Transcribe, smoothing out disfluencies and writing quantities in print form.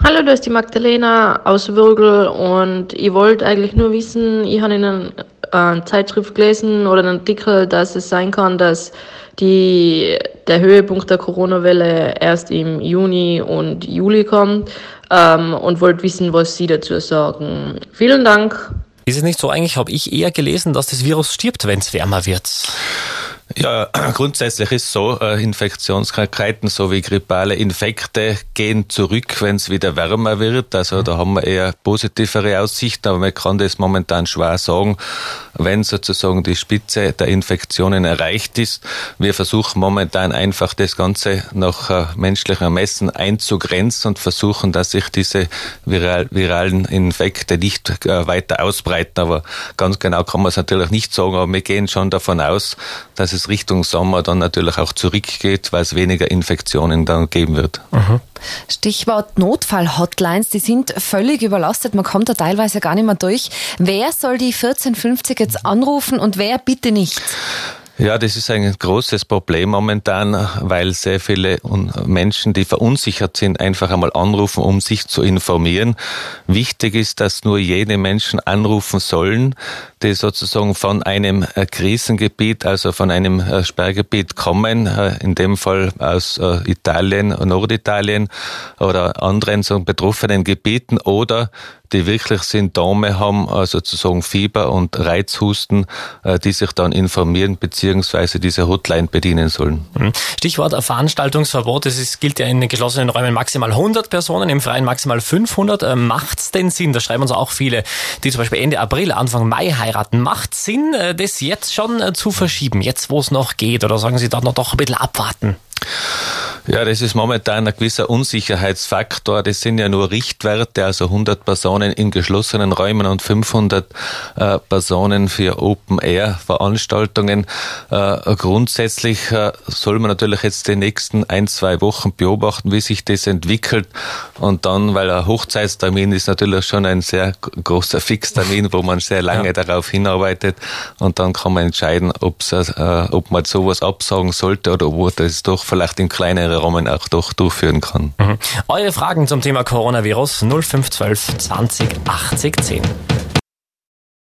Hallo, da ist die Magdalena aus Würgl und ich wollte eigentlich nur wissen, ich habe in einer Zeitschrift gelesen oder einen Artikel, dass es sein kann, dass der Höhepunkt der Corona-Welle erst im Juni und Juli kommt und wollte wissen, was Sie dazu sagen. Vielen Dank. Ist es nicht so? Eigentlich habe ich eher gelesen, dass das Virus stirbt, wenn es wärmer wird. Ja, grundsätzlich ist so, Infektionskrankheiten sowie grippale Infekte gehen zurück, wenn es wieder wärmer wird. Also da haben wir eher positivere Aussichten, aber man kann das momentan schwer sagen, wenn sozusagen die Spitze der Infektionen erreicht ist. Wir versuchen momentan einfach das Ganze nach menschlichem Ermessen einzugrenzen und versuchen, dass sich diese viralen Infekte nicht weiter ausbreiten. Aber ganz genau kann man es natürlich nicht sagen, aber wir gehen schon davon aus, dass es Richtung Sommer dann natürlich auch zurückgeht, weil es weniger Infektionen dann geben wird. Stichwort Notfall-Hotlines, die sind völlig überlastet, man kommt da teilweise gar nicht mehr durch. Wer soll die 1450 jetzt anrufen und wer bitte nicht? Ja, das ist ein großes Problem momentan, weil sehr viele Menschen, die verunsichert sind, einfach einmal anrufen, um sich zu informieren. Wichtig ist, dass nur jene Menschen anrufen sollen, die sozusagen von einem Krisengebiet, also von einem Sperrgebiet kommen, in dem Fall aus Italien, Norditalien oder anderen so betroffenen Gebieten, oder die wirklich Symptome haben, also sozusagen Fieber und Reizhusten, die sich dann informieren bzw. diese Hotline bedienen sollen. Stichwort Veranstaltungsverbot. Gilt ja in geschlossenen Räumen maximal 100 Personen, im Freien maximal 500. Macht's denn Sinn, da schreiben uns auch viele, die zum Beispiel Ende April, Anfang Mai heiraten, macht Sinn, das jetzt schon zu verschieben, jetzt wo es noch geht, oder sagen Sie da noch doch ein bisschen abwarten? Ja, das ist momentan ein gewisser Unsicherheitsfaktor. Das sind ja nur Richtwerte, also 100 Personen in geschlossenen Räumen und 500 Personen für Open-Air-Veranstaltungen. Grundsätzlich soll man natürlich jetzt die nächsten 1-2 Wochen beobachten, wie sich das entwickelt. Und dann, weil ein Hochzeitstermin ist natürlich schon ein sehr großer Fixtermin, wo man sehr lange darauf hinarbeitet. Und dann kann man entscheiden, ob man sowas absagen sollte oder ob man das doch vielleicht in kleineren Rahmen auch doch durchführen kann. Eure Fragen zum Thema Coronavirus 0512 20 80 10.